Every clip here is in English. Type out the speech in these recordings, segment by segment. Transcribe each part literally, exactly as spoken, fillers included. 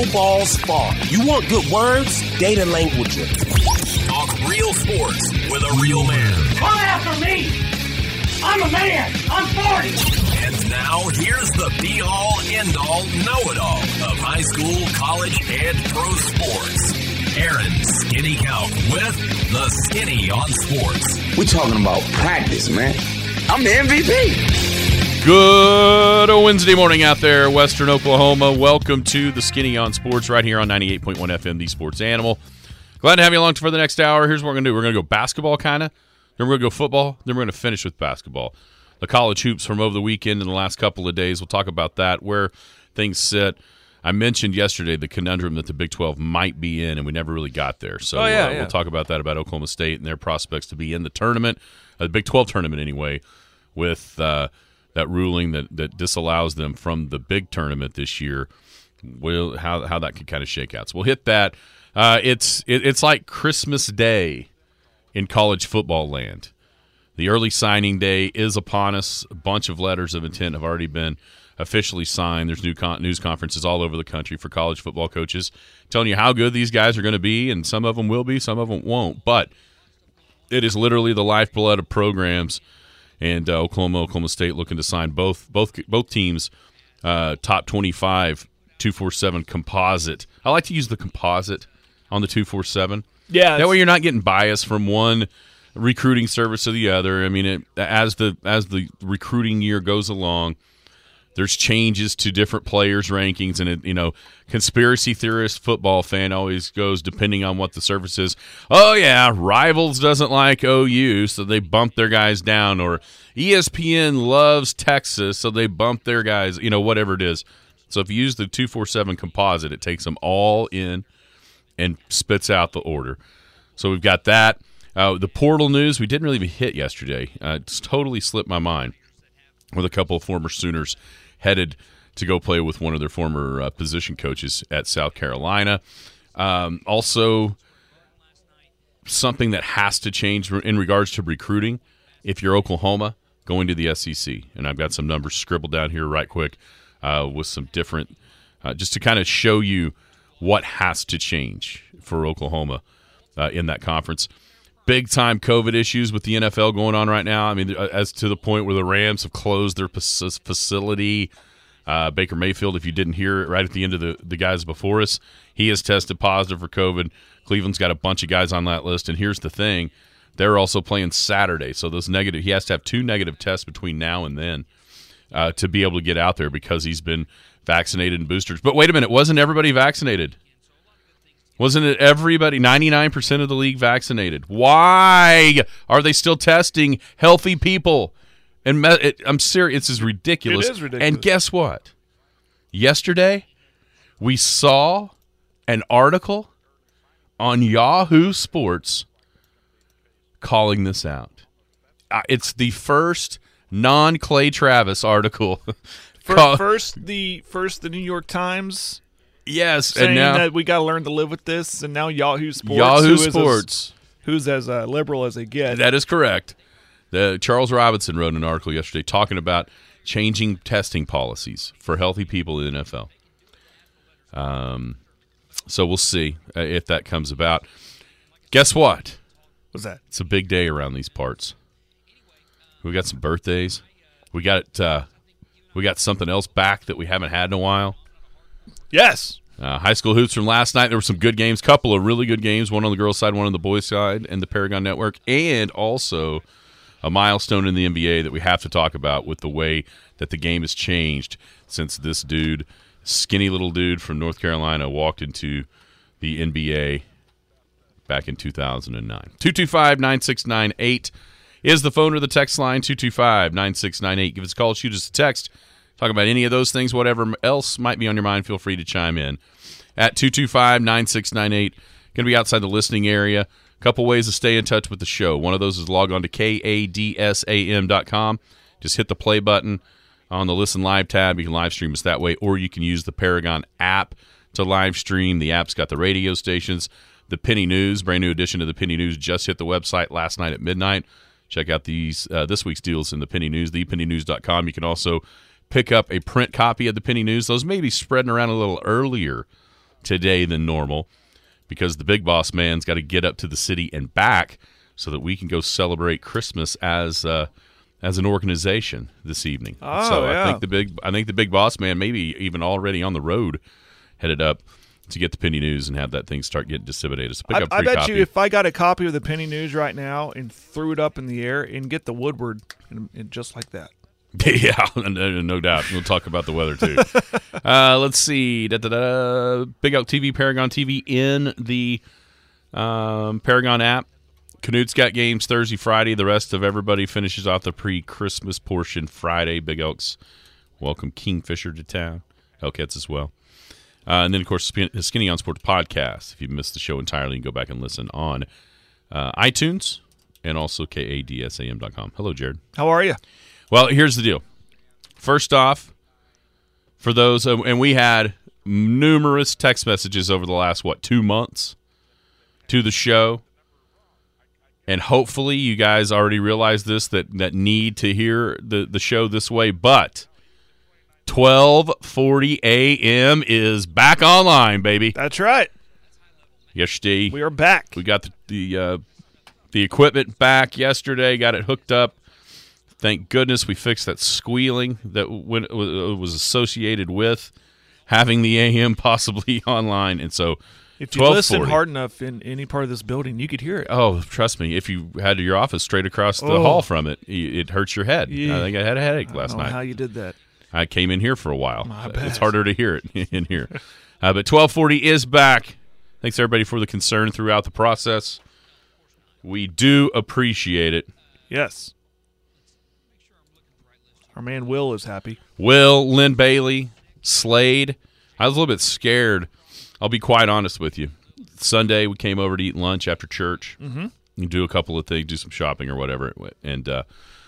no balls fall. You want good words? Data language. Talk real sports with a real man. Come after me! I'm a man! I'm forty! And now, here's the be-all, end-all, know-it-all of high school, college, and pro sports. Aaron Skinny Count with the Skinny on Sports. We're talking about practice, man. I'm the M V P. Good Wednesday morning out there, Western Oklahoma. Welcome to the Skinny on Sports right here on ninety-eight point one F M, the Sports Animal. Glad to have you along for the next hour. Here's what we're going to do. We're going to go basketball, kind of. Then we're going to go football. Then we're going to finish with basketball. The college hoops from over the weekend and the last couple of days. We'll talk about that, where things sit. I mentioned yesterday the conundrum that the Big twelve might be in, and we never really got there. So oh, yeah, uh, yeah. we'll talk about that, about Oklahoma State and their prospects to be in the tournament, uh, the Big twelve tournament anyway, with uh, that ruling that, that disallows them from the big tournament this year. We'll, how, how that could kind of shake out. So we'll hit that. Uh, it's it, it's like Christmas Day in college football land. The early signing day is upon us. A bunch of letters of intent have already been officially signed. There's new con- news conferences all over the country for college football coaches telling you how good these guys are going to be, and some of them will be, some of them won't. But it is literally the lifeblood of programs, and uh, Oklahoma, Oklahoma State looking to sign both both both teams uh, top twenty-five two forty-seven composite. I like to use the composite on the two forty-seven. Yeah, that way you're not getting biased from one recruiting service or the other. I mean, it, as the as the recruiting year goes along, there's changes to different players' rankings, and it, you know, conspiracy theorist football fan always goes depending on what the service is. Oh yeah, Rivals doesn't like O U, so they bump their guys down, or E S P N loves Texas, so they bump their guys. You know, whatever it is. So if you use the two forty-seven composite, it takes them all in and spits out the order. So we've got that. Uh, the portal news we didn't really even hit yesterday. Uh, it's totally slipped my mind. With a couple of former Sooners headed to go play with one of their former uh, position coaches at South Carolina. Um, also, something that has to change in regards to recruiting. If you're Oklahoma, going to the S E C, and I've got some numbers scribbled down here right quick uh, with some different, uh, just to kind of show you what has to change for Oklahoma uh, in that conference. Big-time COVID issues with the N F L going on right now. I mean, as to the point where the Rams have closed their facility. Uh, Baker Mayfield, if you didn't hear it right at the end of the, the guys before us, he has tested positive for COVID. Cleveland's got a bunch of guys on that list. And here's the thing. They're also playing Saturday. So those negative, he has to have two negative tests between now and then uh, to be able to get out there because he's been vaccinated and boosters. But wait a minute. Wasn't everybody vaccinated? Wasn't it everybody, ninety-nine percent of the league vaccinated? Why are they still testing healthy people? And me, it, I'm serious, it's ridiculous. It is ridiculous. And guess what? Yesterday, we saw an article on Yahoo Sports calling this out. Uh, it's the first non-Clay Travis article. First, first, the first the New York Times. Yes, saying and now that we got to learn to live with this, and now Yahoo Sports, Yahoo who is Sports, as, who's as uh, liberal as they get. That is correct. The Charles Robinson wrote an article yesterday talking about changing testing policies for healthy people in the N F L. Um, so we'll see uh, if that comes about. Guess what? What's that? It's a big day around these parts. We got some birthdays. We got uh, we got something else back that we haven't had in a while. Yes. Uh, high school hoops from last night. There were some good games, couple of really good games, one on the girls' side, one on the boys' side, and the Paragon Network, and also a milestone in the N B A that we have to talk about with the way that the game has changed since this dude, skinny little dude from North Carolina, walked into the N B A back in two thousand nine. two two five, nine six nine eight is the phone or the text line, two two five, nine six nine eight. Give us a call, shoot us a text. Talk about any of those things, whatever else might be on your mind, feel free to chime in. At two two five, nine six nine eight, going to be outside the listening area. A couple ways to stay in touch with the show. One of those is log on to K A D S A M dot com. Just hit the play button on the Listen Live tab. You can live stream us that way, or you can use the Paragon app to live stream. The app's got the radio stations. The Penny News, brand new edition of the Penny News, just hit the website last night at midnight. Check out these uh, this week's deals in the Penny News, the penny news dot com. You can also pick up a print copy of the Penny News. Those may be spreading around a little earlier today than normal because the Big Boss Man's got to get up to the city and back so that we can go celebrate Christmas as uh, as an organization this evening. Oh, so yeah. I think the big I think the Big Boss Man maybe even already on the road headed up to get the Penny News and have that thing start getting disseminated. So pick I, up I free bet copy. you if I got a copy of the Penny News right now and threw it up in the air and get the Woodward and, and just like that. Yeah, no, no doubt. We'll talk about the weather, too. uh, let's see. Da, da, da. Big Elk T V, Paragon T V in the um, Paragon app. Canute's got games Thursday, Friday. The rest of everybody finishes off the pre-Christmas portion Friday. Big Elks welcome Kingfisher to town. Elkheads as well. Uh, and then, of course, the Skinny on Sports podcast. If you missed the show entirely, you can go back and listen on uh, iTunes and also K A D S A M dot com. Hello, Jared. How are you? Well, here's the deal. First off, for those, uh, and we had numerous text messages over the last, what, two months to the show. And hopefully you guys already realize this, that, that need to hear the, the show this way. But twelve forty a.m. is back online, baby. That's right. Yesterday, We are back. we got the the, uh, the equipment back yesterday, got it hooked up. Thank goodness we fixed that squealing that when it was associated with having the A M possibly online. And so If you listen hard enough in any part of this building, you could hear it. Oh, trust me, if you had your office straight across the Oh. hall from it, it hurts your head. Yeah. I think I had a headache I last don't know night. how you did that. I came in here for a while. My It's bad. harder to hear it in here. Uh, but twelve forty is back. Thanks, everybody, for the concern throughout the process. We do appreciate it. Yes. Our man Will is happy. Will, Lynn Bailey, Slade. I was a little bit scared. I'll be quite honest with you. Sunday, we came over to eat lunch after church. Mm-hmm. And do a couple of things, do some shopping or whatever. And uh,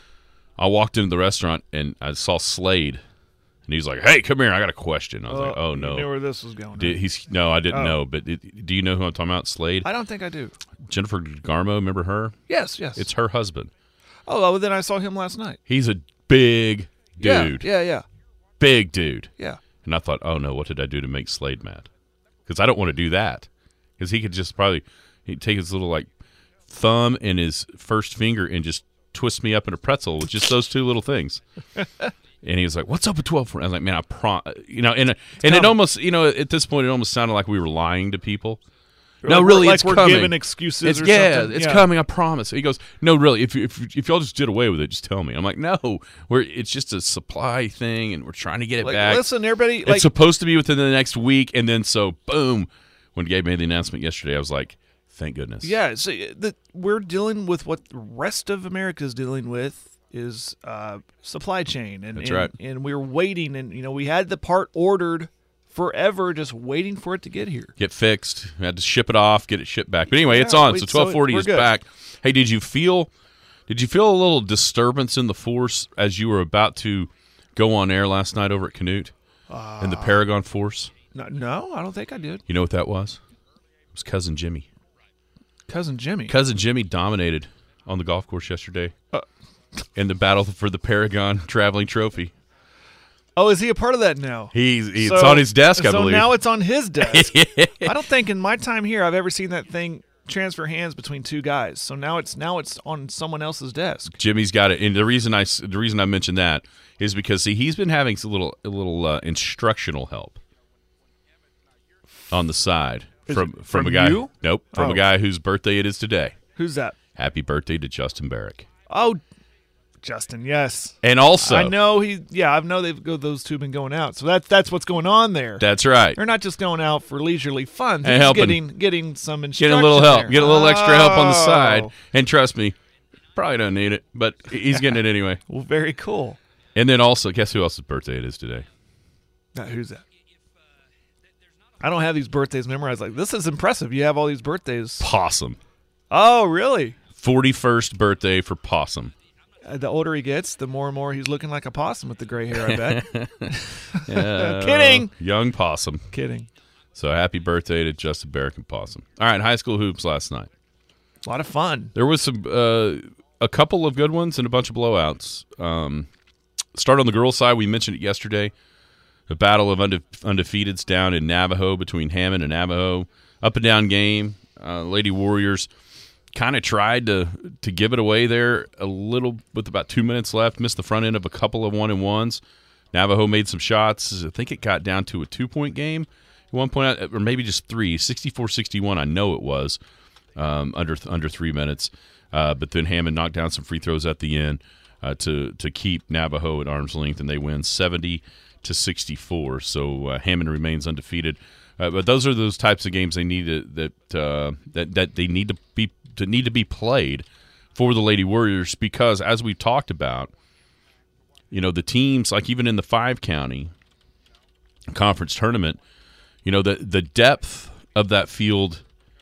I walked into the restaurant, and I saw Slade. And he's like, hey, come here. I got a question. I was like, oh, You no. knew where this was going. Did, he's No, I didn't Oh. know. But it, do you know who I'm talking about, Slade? I don't think I do. Jennifer Garmo, remember her? Yes, yes. It's her husband. Oh, well, then I saw him last night. He's a big dude. Yeah, yeah, yeah. Big dude. Yeah. And I thought, oh, no, what did I do to make Slade mad? Because I don't want to do that. Because he could just probably he'd take his little, like, thumb and his first finger and just twist me up in a pretzel with just those two little things. And he was like, what's up with twelve forty? I was like, man, I prom... You know, and, and it coming. almost, you know, at this point, it almost sounded like we were lying to people. Like no, we're- really, like it's we're coming. giving excuses It's, or yeah, something. it's Yeah. coming. I promise. He goes, no, really. If you, if if y'all just did away with it, just tell me. I'm like, no, we're it's just a supply thing, and we're trying to get it Like, back. listen, everybody. It's Like, supposed to be within the next week, and then so boom, when Gabe made the announcement yesterday, I was like, thank goodness. yeah, so the, we're dealing with what the rest of America is dealing with is uh, supply chain, and That's and, right. and we're waiting, and you know we had the part ordered forever, just waiting for it to get here. Get fixed. We had to ship it off, get it shipped back. But anyway, it's Yeah, on. we- So so twelve forty we're is good. back. Hey, did you feel? Did you feel a little disturbance in the force as you were about to go on air last night over at Canute Uh, in the Paragon Force? No, no, I don't think I did. You know what that was? It was Cousin Jimmy. Cousin Jimmy. Cousin Jimmy dominated on the golf course yesterday Uh. in the battle for the Paragon Traveling Trophy. Oh, is he a part of that now? He's, he's So- it's on his desk, I so believe. now it's on his desk. I don't think in my time here I've ever seen that thing transfer hands between two guys. So now it's now it's on someone else's desk. Jimmy's got it, and the reason I s- the reason I mentioned that is because see he's been having a little a little uh, instructional help on the side Is from it from, from a guy. you? Nope, from Oh. a guy whose birthday it is today. Who's that? Happy birthday to Justin Barrick, Oh, Justin. Yes. and also I know he. Yeah, I know they've go. Those two have been going out. So that's that's what's going on there. that's right. They're not just going out for leisurely fun. They're And helping. getting getting some instruction. Get a little help, there. get a little extra help on the side, Oh. and trust me, probably don't need it, but he's getting it anyway. Well, very cool. And then also, guess who else's birthday it is today? Now, who's that? I don't have these birthdays memorized. Like, this is impressive. You have all these birthdays. Possum. Oh, really? forty-first birthday for Possum. Uh, the older he gets, the more and more he's looking like a possum with the gray hair, I bet. Uh, Kidding. Young Possum. Kidding. So happy birthday to Justin Barrick and Possum. All right, high school hoops last night. A lot of fun. There was some uh, a couple of good ones and a bunch of blowouts. Um, start on the girls' side. We mentioned it yesterday. The battle of unde- undefeateds down in Navajo between Hammond and Navajo. Up and down game. Uh, Lady Warriors kind of tried to to give it away there a little with about two minutes left. Missed the front end of a couple of one and ones. Navajo made some shots. I think it got down to a two point game at one point, or maybe just three. sixty-four sixty-one, I know it was um, under under three minutes. Uh, but then Hammond knocked down some free throws at the end uh, to to keep Navajo at arm's length, and they win seventy to sixty-four. So uh, Hammond remains undefeated. Uh, but those are those types of games they need to, that uh, that that they need to be to need to be played for the Lady Warriors, because as we talked about, you know, the teams, like even in the five county conference tournament, you know, the the depth of that field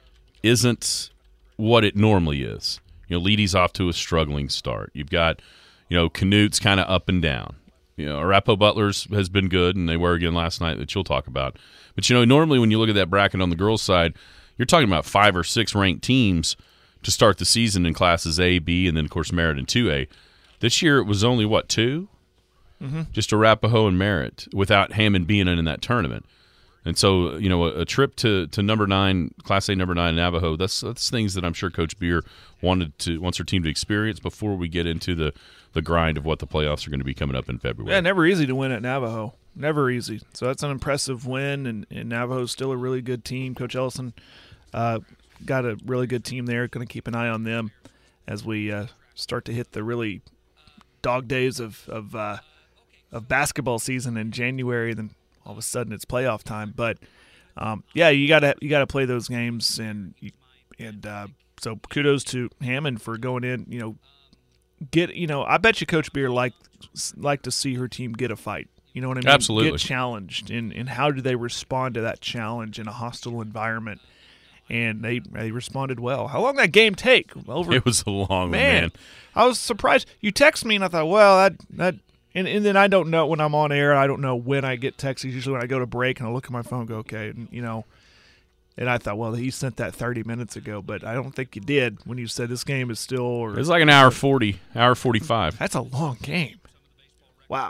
isn't what it normally is. You know, Leedy's off to a struggling start. You've got, you know, Canute's kind of up and down. You know, Arapahoe Butler's has been good, and they were again last night, that you'll talk about. But, you know, normally when you look at that bracket on the girls' side, you're talking about five or six ranked teams to start the season in classes A, B, and then, of course, Merritt and two A. This year it was only, what, two? Mm-hmm. Just Arapahoe and Merritt, without Hammond being in that tournament. And so, you know, a, a trip to, to number nine, Class A number nine Navajo, that's that's things that I'm sure Coach Beer wanted to wants her team to experience before we get into the, the grind of what the playoffs are going to be coming up in February. Yeah, never easy to win at Navajo. Never easy. So that's an impressive win, and, and Navajo's still a really good team. Coach Ellison uh, got a really good team there. Going to keep an eye on them as we uh, start to hit the really dog days of of, uh, of basketball season in January. Then all of a sudden it's playoff time. But um, yeah, you gotta you gotta play those games, and you, and uh, so kudos to Hammond for going in. You know, get you know I bet you Coach Beer liked like to see her team get a fight. You know what I mean? Absolutely. Get challenged, and and how do they respond to that challenge in a hostile environment? And they they responded well. How long did that game take? Over it was a long man. man. I was surprised. You text me, and I thought, well, that that. And, and then I don't know when I'm on air. I don't know when I get texts. Usually when I go to break and I look at my phone and go, okay, and, you know. And I thought, well, he sent that thirty minutes ago, but I don't think you did when you said this game is still. Or, it's like an hour forty, hour forty-five. That's a long game. Wow.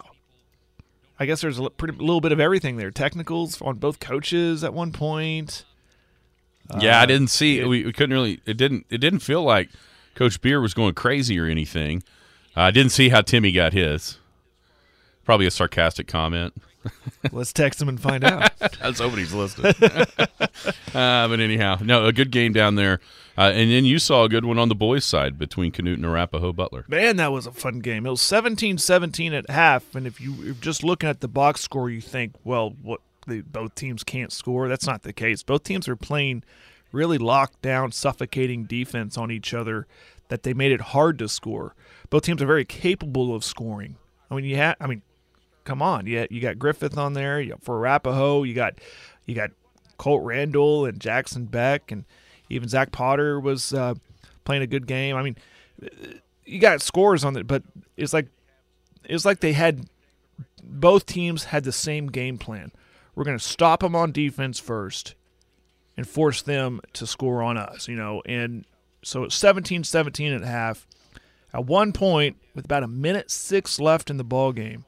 I guess there's a pretty, little bit of everything there. Technicals on both coaches at one point. Yeah, uh, I didn't see. it, We, we couldn't really. It didn't. It didn't feel like Coach Beer was going crazy or anything. I uh, didn't see how Timmy got his. Probably a sarcastic comment. Let's text him and find out. I was hoping he's listening. uh, but anyhow, no, a good game down there. Uh, and then you saw a good one on the boys' side between Canute and Arapahoe Butler. Man, that was a fun game. It was seventeen seventeen at half, and if you, you're just looking at the box score, you think, well, what the, both teams can't score. That's not the case. Both teams are playing really locked down, suffocating defense on each other that they made it hard to score. Both teams are very capable of scoring. I mean, you ha- I mean, come on, you you got Griffith on there you, for Arapahoe. You got you got Colt Randall and Jackson Beck, and even Zach Potter was uh, playing a good game. I mean, you got scores on it, but it's like it's like they had both teams had the same game plan. We're going to stop them on defense first and force them to score on us, you know. And so it's seventeen seventeen at half. At one point, with about a minute six left in the ball game,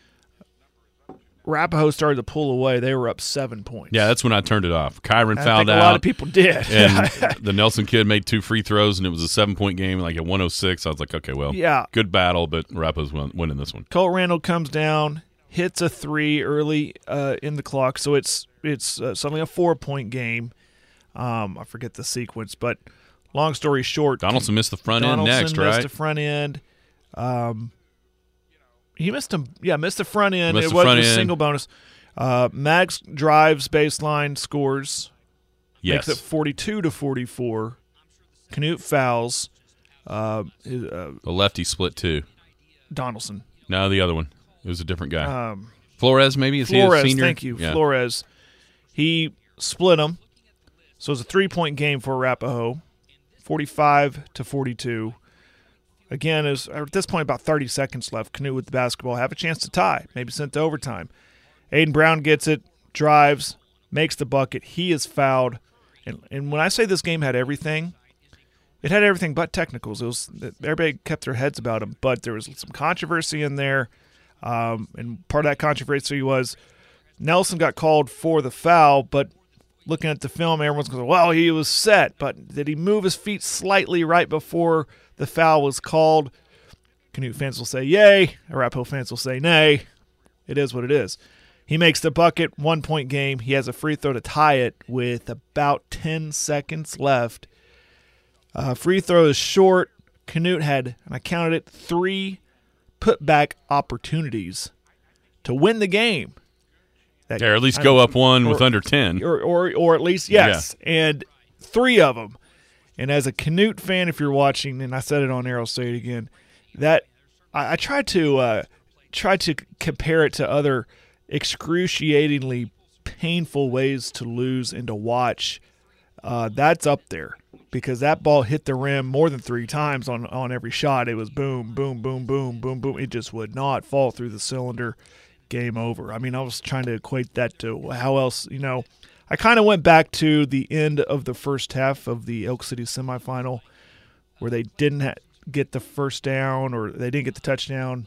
Arapahoe started to pull away. They were up seven points. Yeah, that's when I turned it off. Kyron I fouled think out. A lot of people did. And the Nelson kid made two free throws, and it was a seven-point game, like at one oh six. I was like, okay, well, yeah. good battle, but Arapahoe's winning this one. Colt Randall comes down, hits a three early uh, in the clock, so it's it's uh, suddenly a four-point game. Um, I forget the sequence, but long story short, Donaldson missed the front Donaldson end next, missed right? the front end. Um, he missed him. Yeah, missed the front end. Missed it the wasn't front a end. single bonus. Uh, Max drives baseline, scores. Yes. Makes it forty-two to forty-four. Canute fouls. Uh, his, uh, The lefty split two. Donaldson. No, the other one. It was a different guy. Um, Flores, maybe? Is Flores, he a senior? thank you. Yeah. Flores. He split them. So it's a three-point game for Arapahoe, forty-five to forty-two. Again, is at this point about thirty seconds left. Canute with the basketball, have a chance to tie, maybe sent to overtime. Aiden Brown gets it, drives, makes the bucket. He is fouled. And, and when I say this game had everything, it had everything but technicals. It was everybody kept their heads about him, but there was some controversy in there. Um, and part of that controversy was Nelson got called for the foul, but looking at the film, everyone's going, well, he was set. But did he move his feet slightly right before the foul was called? Canute fans will say yay. Arapahoe fans will say nay. It is what it is. He makes the bucket, one-point game. He has a free throw to tie it with about ten seconds left. Uh, free throw is short. Canute had, and I counted it, three putback opportunities to win the game. That, or at least go up one or, with under ten. Or, or, or at least, yes. Yeah. And three of them. And as a Canute fan, if you're watching, and I said it on air, I'll say it again, that I, I tried to uh, try to compare it to other excruciatingly painful ways to lose and to watch. Uh, that's up there because that ball hit the rim more than three times on, on every shot. It was boom, boom, boom, boom, boom, boom. It just would not fall through the cylinder. Game over. I mean, I was trying to equate that to how else, you know, I kind of went back to the end of the first half of the Elk City semifinal where they didn't ha- get the first down or they didn't get the touchdown.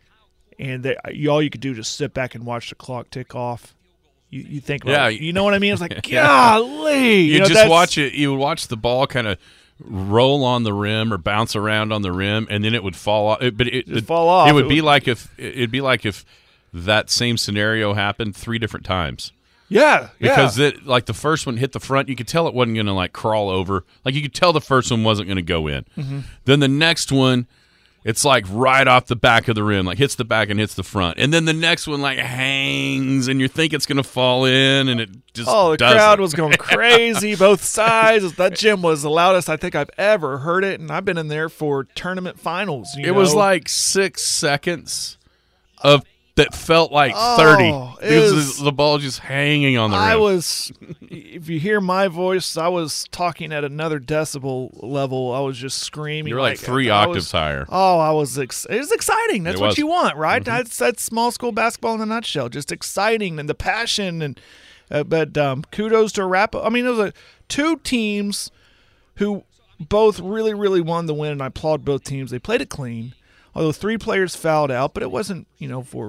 And they, all you could do is just sit back and watch the clock tick off. You, you think about yeah, it. You know what I mean? It's like, golly. You, you know, just watch it. You would watch the ball kind of roll on the rim or bounce around on the rim, and then it would fall off. It, but it would fall off. It would it be would, like if it'd be like if that same scenario happened three different times. Yeah, because yeah. it, like the first one hit the front, you could tell it wasn't going to like crawl over. Like you could tell the first one wasn't going to go in. Mm-hmm. Then the next one, it's like right off the back of the rim, like hits the back and hits the front. And then the next one like hangs, and you think it's going to fall in, and it just oh, the doesn't. crowd was going crazy, both sides. That gym was the loudest I think I've ever heard it, and I've been in there for tournament finals. You it know? was like six seconds of. That felt like oh, thirty. It it was was, the ball just hanging on the rim. I was, if you hear my voice, I was talking at another decibel level. I was just screaming. You were like, like three I octaves was, higher. Oh, I was. Ex- it was exciting. That's it what was. you want, right? Mm-hmm. That's that's small school basketball in a nutshell. Just exciting and the passion and. Uh, but um, kudos to Arapahoe. I mean, those are two teams who both really, really won the win, and I applaud both teams. They played it clean. Although three players fouled out, but it wasn't, you know, for.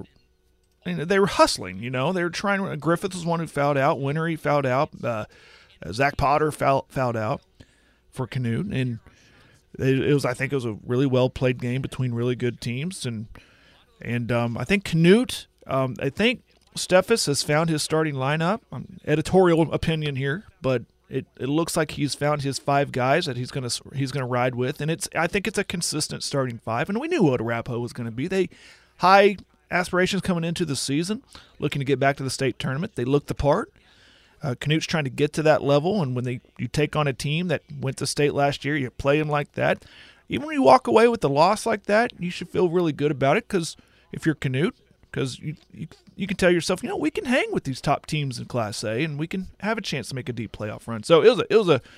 I mean, they were hustling, you know. They were trying. Griffith was one who fouled out. Winnery fouled out. Uh, Zach Potter fouled, fouled out for Canute, and it, it was. I think it was a really well played game between really good teams, and and um, I think Canute. Um, I think Steffes has found his starting lineup. Um, editorial opinion here, but it, it looks like he's found his five guys that he's gonna he's gonna ride with, and it's. I think it's a consistent starting five, and we knew what Arapahoe was going to be. They high. Aspirations coming into the season, looking to get back to the state tournament. They look the part. Uh, Canute's trying to get to that level, and when they you take on a team that went to state last year, you play them like that. Even when you walk away with a loss like that, you should feel really good about it because if you're Canute, because you, you you can tell yourself, you know, we can hang with these top teams in Class A, and we can have a chance to make a deep playoff run. So it was a, it was a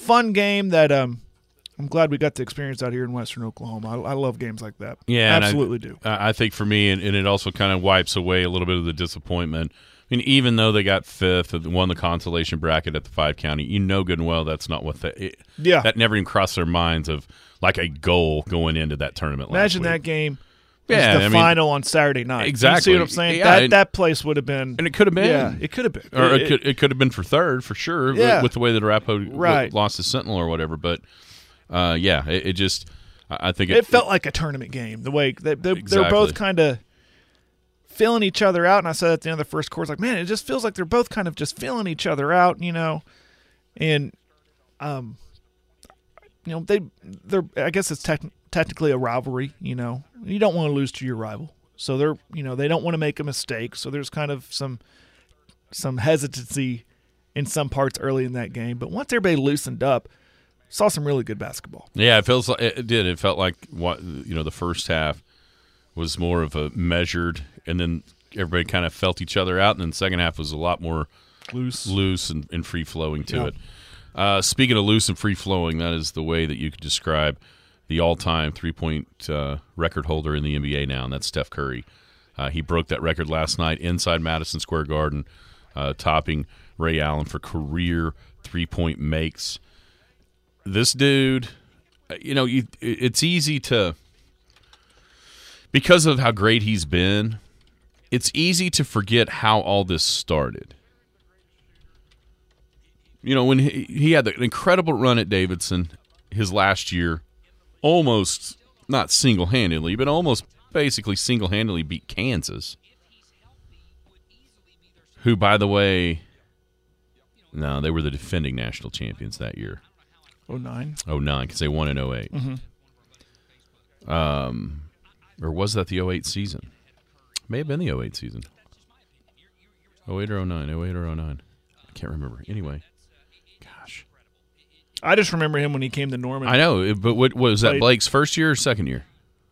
fun game that um, I'm glad we got to experience out here in Western Oklahoma. I, I love games like that. Yeah, absolutely I, do. I think for me, and, and it also kind of wipes away a little bit of the disappointment. I mean, even though they got fifth and won the consolation bracket at the five county, you know good and well that's not what they. It, yeah, that never even crossed their minds of like a goal going into that tournament. Imagine last that week. game. Yeah, the I mean, final on Saturday night. Exactly. You see what I'm saying? Yeah, that and, that place would have been, and it could have been. Yeah, it could have been, or it, it could it could have been for third for sure. Yeah. with, with the way that Arapahoe right. lost to Sentinel or whatever, but. Uh, yeah, it, it just, I think it, it felt like a tournament game. The way they, they, exactly. they're both kind of filling each other out. And I said at the end of the first quarter, like, man, it just feels like they're both kind of just filling each other out, you know. And, um, you know, they, they're, I guess it's tech, technically a rivalry, you know. You don't want to lose to your rival. So they're, you know, they don't want to make a mistake. So there's kind of some, some hesitancy in some parts early in that game. But once everybody loosened up, saw some really good basketball. Yeah, it feels like it did. It felt like what you know the first half was more of a measured, and then everybody kind of felt each other out, and then the second half was a lot more loose, loose and, and free flowing to yeah. it. Uh, speaking of loose and free flowing, that is the way that you could describe the all-time three-point uh, record holder in the N B A now, and that's Steph Curry. Uh, he broke that record last night inside Madison Square Garden, uh, topping Ray Allen for career three-point makes. This dude, you know, you, it's easy to, because of how great he's been, it's easy to forget how all this started. You know, when he, he had an incredible run at Davidson his last year, almost, not single-handedly, but almost basically single-handedly beat Kansas, who, by the way, no, they were the defending national champions that year. oh nine oh nine, because they won in oh eight. Mm-hmm. Um, or was that the oh eight season? May have been the oh eight season. oh eight or oh nine, oh eight or oh nine. I can't remember. Anyway. Gosh. I just remember him when he came to Norman. I know, but what was that, Played- Blake's first year or second year?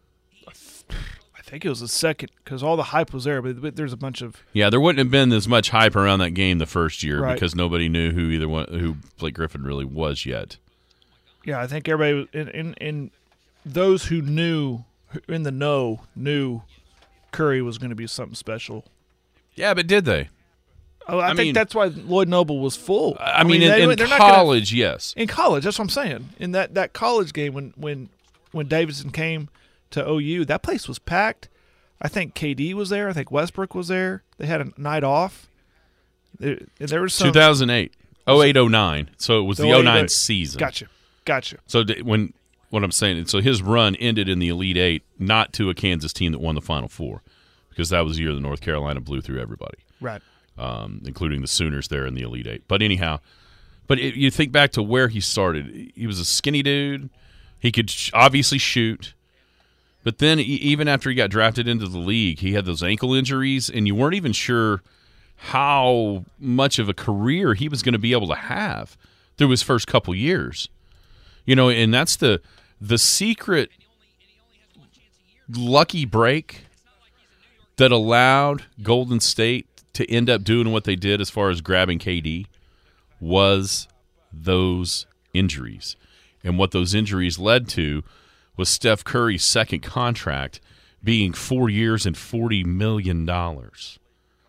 I think it was the second because all the hype was there, but, but there's a bunch of Yeah, there wouldn't have been as much hype around that game the first year Right. because nobody knew who either one, who Blake Griffin really was yet. yeah. I think everybody was- in in, in those who knew in the know knew Curry was going to be something special. Yeah, but did they? Oh, I, I think mean- that's why Lloyd Noble was full. I, mean, in, they- in they're not gonna- college, yes. in college, that's what I'm saying. In that, that college game when when when Davidson came to O U, that place was packed. I think K D was there. I think Westbrook was there. They had a night off. There, there was some two thousand eight. oh eight oh nine. So it was the oh eight oh nine oh- season. Gotcha, gotcha. So d- when what I'm saying, so his run ended in the Elite Eight, not to a Kansas team that won the Final Four, because that was the year that North Carolina blew through everybody, Right. um, including the Sooners there in the Elite Eight. But anyhow, but it, you think back to where he started. He was a skinny dude. He could sh- obviously shoot. But then e- even after he got drafted into the league, he had those ankle injuries, and you weren't even sure how much of a career he was going to be able to have through his first couple years. You know, and that's the the secret lucky break that allowed Golden State to end up doing what they did as far as grabbing K D was those injuries. And what those injuries led to was Steph Curry's second contract being four years and forty million dollars,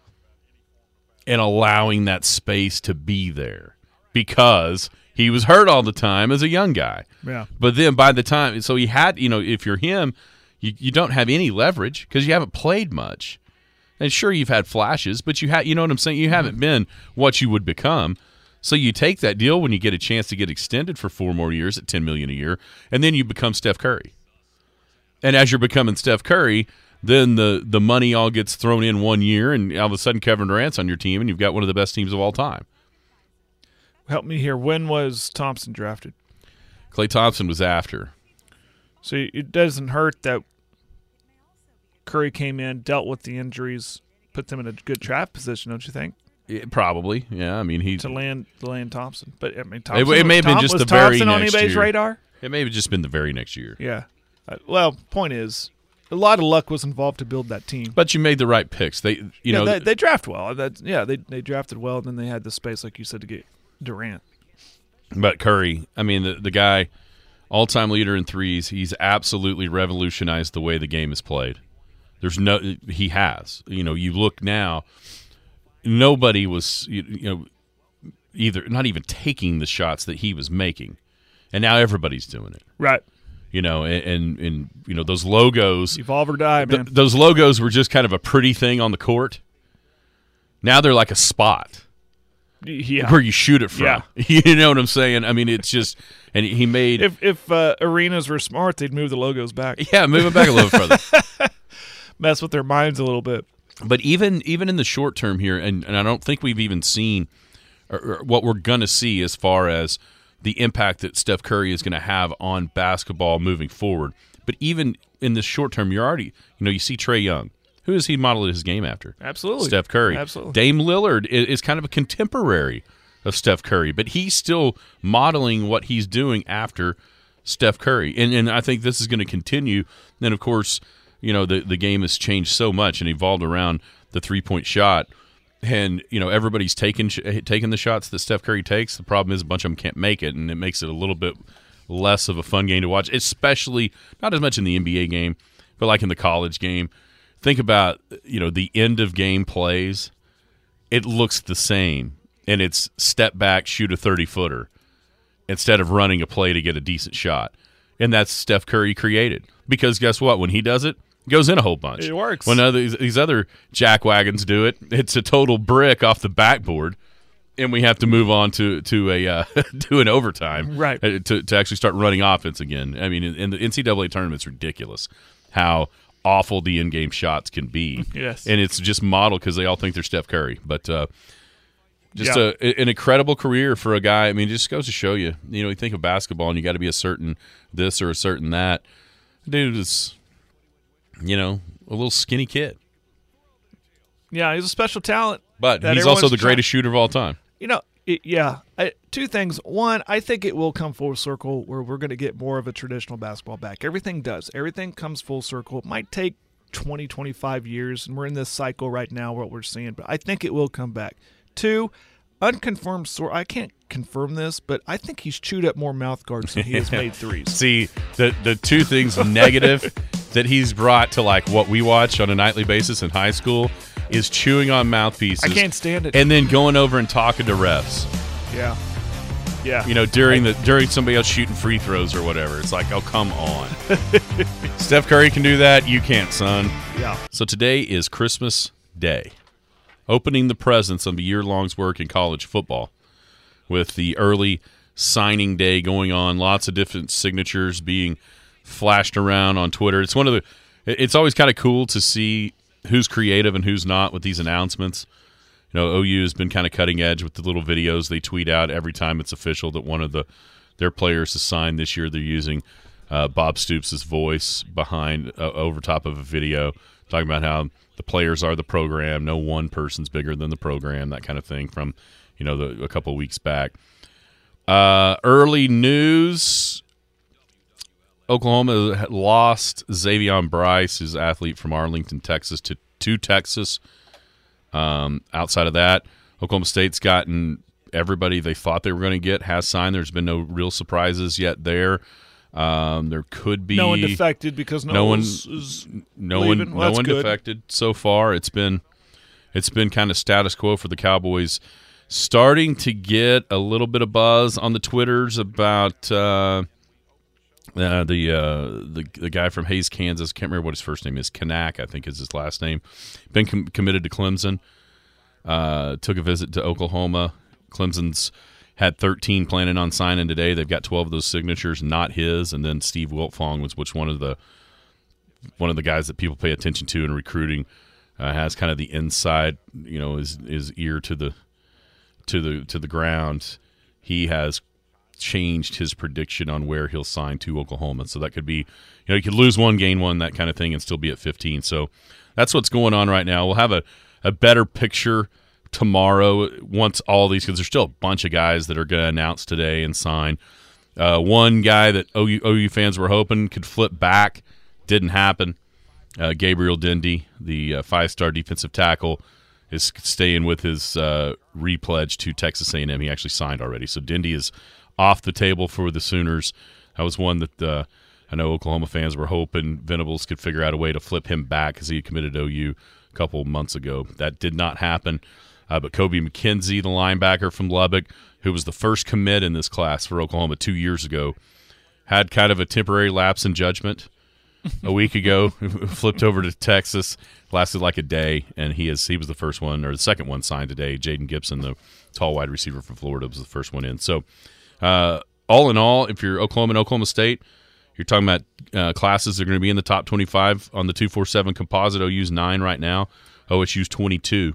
and allowing that space to be there because he was hurt all the time as a young guy. Yeah. But then by the time – so he had – you know, if you're him, you, you don't have any leverage because you haven't played much. And sure, you've had flashes, but you ha- you know what I'm saying? You haven't been what you would become. So you take that deal when you get a chance to get extended for four more years at ten million dollars a year, and then you become Steph Curry. And as you're becoming Steph Curry, then the, the money all gets thrown in one year, and all of a sudden Kevin Durant's on your team, and you've got one of the best teams of all time. Help me here. When was Thompson drafted? Klay Thompson was after. So it doesn't hurt that Curry came in, dealt with the injuries, put them in a good draft position, don't you think? Yeah, probably, yeah. I mean, he To land, to land Thompson, but I mean, It- Thompson, it may have been Tom- just was the very Thompson on next anybody's year. radar. it may have just been the very next year. Yeah. Uh, well, point is, a lot of luck was involved to build that team. But you made the right picks. They, you yeah, know, they, they draft well. That, yeah, they they drafted well, and then they had the space, like you said, to get Durant. But Curry, I mean, the the guy, all-time leader in threes. He's absolutely revolutionized the way the game is played. There's no, he has. You know, you look now. Nobody was, you, you know, either not even taking the shots that he was making, and now everybody's doing it. Right. You know, and and, and you know those logos. Evolve or die, man. Th- those logos were just kind of a pretty thing on the court. Now they're like a spot yeah. where you shoot it from. Yeah. You know what I'm saying? I mean, it's just, and he made. If if uh, arenas were smart, they'd move the logos back, yeah, move it back a little further. mess with their minds a little bit. But even even in the short term here, and, and I don't think we've even seen or, or what we're going to see as far as the impact that Steph Curry is going to have on basketball moving forward. But even in the short term, you're already, you know, you see Trae Young. Who has he modeled his game after? Absolutely. Steph Curry. Absolutely. Dame Lillard is, is kind of a contemporary of Steph Curry, but he's still modeling what he's doing after Steph Curry. And and I think this is going to continue. And, of course, you know, the, the game has changed so much and evolved around the three-point shot. And, you know, everybody's taking, taking the shots that Steph Curry takes. The problem is a bunch of them can't make it, and it makes it a little bit less of a fun game to watch, especially not as much in the N B A game, but like in the college game. Think about, you know, the end-of-game plays. It looks the same, and it's step back, shoot a thirty-footer instead of running a play to get a decent shot. And that's Steph Curry created. Because guess what? When he does it, Goes in a whole bunch. It works. When other, these other jack wagons do it, it's a total brick off the backboard, and we have to move on to to a uh, to an overtime, right? uh, To to actually start running offense again. I mean, in, in the N C double A tournament, it's ridiculous how awful the in-game shots can be. Yes, and it's just modeled because they all think they're Steph Curry, but uh, just yeah. a, an incredible career for a guy. I mean, it just goes to show you. You know, you think of basketball, and you got to be a certain this or a certain that. Dude is. You know, a little skinny kid. Yeah, he's a special talent. But he's also the trying- greatest shooter of all time. You know, it, yeah. I, two things. One, I think it will come full circle where we're going to get more of a traditional basketball back. Everything does. Everything comes full circle. It might take twenty, twenty-five years, and we're in this cycle right now, what we're seeing. But I think it will come back. Two, unconfirmed source. I can't confirm this, but I think he's chewed up more mouth guards than he has made threes. See, the the two things negative that he's brought to like what we watch on a nightly basis in high school is chewing on mouthpieces. I can't stand it. And then going over and talking to refs. Yeah. Yeah. You know, during the during somebody else shooting free throws or whatever. It's like, oh, come on. Steph Curry can do that. You can't, son. Yeah. So today is Christmas Day. Opening the presents of a year-long's work in college football with the early signing day going on, lots of different signatures being flashed around on Twitter. It's one of the it's always kind of cool to see who's creative and who's not with these announcements. You know, O U has been kind of cutting edge with the little videos they tweet out every time it's official that one of the their players is signed this year. They're using uh, Bob Stoops' voice behind uh, over top of a video talking about how the players are the program. No one person's bigger than the program, that kind of thing from, you know, the, a couple of weeks back. Uh, early news, Oklahoma lost Xavier Bryce, who's an athlete from Arlington, Texas, to, to Texas. Um, outside of that, Oklahoma State's gotten everybody they thought they were going to get, has signed. There's been no real surprises yet there. Um, there could be no one defected because no, no one is, is no leaving. one Well, no one good. defected so far. It's been it's been kind of status quo for the Cowboys. Starting to get a little bit of buzz on the Twitters about uh, uh, the, uh, the the guy from Hayes, Kansas. Can't remember what his first name is. Kanak, I think, is his last name. Been com- committed to Clemson. Uh, took a visit to Oklahoma. Clemson's had thirteen planning on signing today. They've got twelve of those signatures, not his. And then Steve Wiltfong was which one of the one of the guys that people pay attention to in recruiting. Uh, has kind of the inside, you know, his his ear to the to the to the ground. He has changed his prediction on where he'll sign to Oklahoma. So that could be, you know, you could lose one, gain one, that kind of thing, and still be at fifteen. So that's what's going on right now. We'll have a, a better picture tomorrow once all these, because there's still a bunch of guys that are going to announce today and sign. Uh, one guy that O U, O U fans were hoping could flip back, didn't happen. Uh, Gabriel Dindy, the uh, five-star defensive tackle, is staying with his uh, repledge to Texas A and M. He actually signed already. So Dindy is off the table for the Sooners. That was one that uh, I know Oklahoma fans were hoping Venables could figure out a way to flip him back because he had committed to O U a couple months ago. That did not happen. Uh, but Kobe McKenzie, the linebacker from Lubbock, who was the first commit in this class for Oklahoma two years ago, had kind of a temporary lapse in judgment a week ago. Flipped over to Texas, lasted like a day, and he is he was the first one, or the second one signed today. Jaden Gibson, the tall wide receiver from Florida, was the first one in. So uh, all in all, if you're Oklahoma and Oklahoma State, you're talking about uh, classes that are going to be in the top twenty-five on the two forty-seven composite. O U's nine right now. O S U's twenty-two.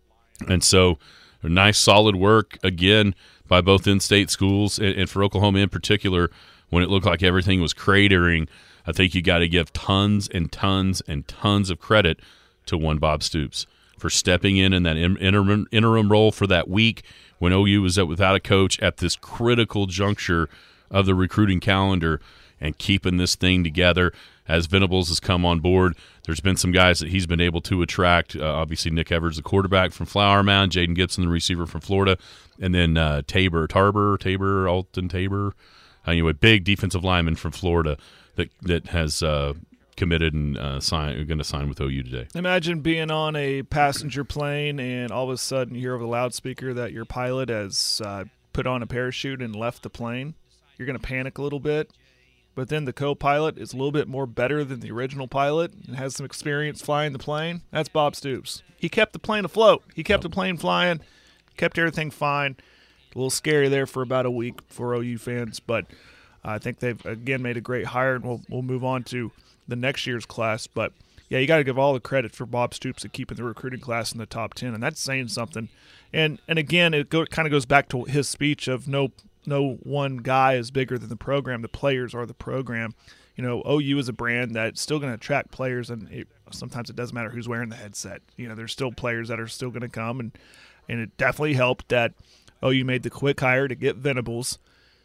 And so nice, solid work, again, by both in-state schools. And, and for Oklahoma in particular, when it looked like everything was cratering, I think you got to give tons and tons and tons of credit to one Bob Stoops for stepping in in that interim, interim role for that week when O U was without a coach at this critical juncture of the recruiting calendar and keeping this thing together. As Venables has come on board, there's been some guys that he's been able to attract. Uh, obviously, Nick Evers, the quarterback from Flower Mound, Jaden Gibson, the receiver from Florida, and then uh, Tabor, Tarber, Tabor, Alton Tabor. Anyway, big defensive lineman from Florida that that has uh, committed and uh, sign, going to sign with O U today. Imagine being on a passenger plane and all of a sudden you hear over the loudspeaker that your pilot has uh, put on a parachute and left the plane. You're going to panic a little bit. but then the co-pilot is a little bit more better than the original pilot and has some experience flying the plane, that's Bob Stoops. He kept the plane afloat. He kept the plane flying, kept everything fine. A little scary there for about a week for O U fans, but I think they've, again, made a great hire, and we'll, we'll move on to the next year's class. But, yeah, you got to give all the credit for Bob Stoops at keeping the recruiting class in the top ten, and that's saying something. And, and again, it go, kind of goes back to his speech of no no one guy is bigger than the program. The players are the program. You know, O U is a brand that's still going to attract players, and it, sometimes it doesn't matter who's wearing the headset. You know, there's still players that are still going to come, and, and it definitely helped that O U made the quick hire to get Venables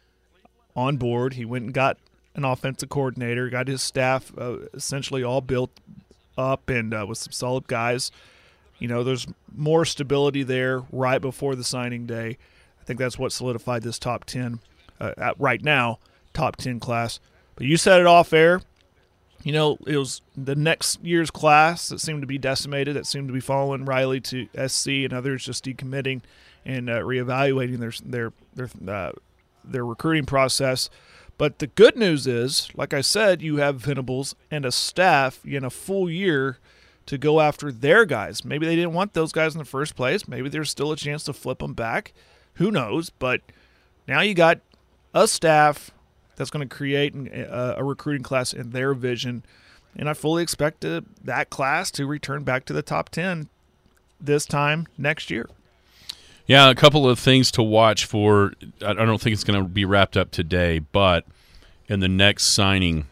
on board. He went and got an offensive coordinator, got his staff uh, essentially all built up, and uh, with some solid guys. You know, there's more stability there right before the signing day. I think that's what solidified this top ten, uh, at right now, top ten class. But you said it off air. You know, it was the next year's class that seemed to be decimated, that seemed to be following Riley to S C, and others just decommitting and uh, reevaluating their their their uh, their recruiting process. But the good news is, like I said, you have Venables and a staff in a full year to go after their guys. Maybe they didn't want those guys in the first place. Maybe there's still a chance to flip them back. Who knows? But now you got a staff that's going to create a, a recruiting class in their vision, and I fully expect to, that class to return back to the top ten this time next year. Yeah, a couple of things to watch for. I don't think it's going to be wrapped up today, but in the next signing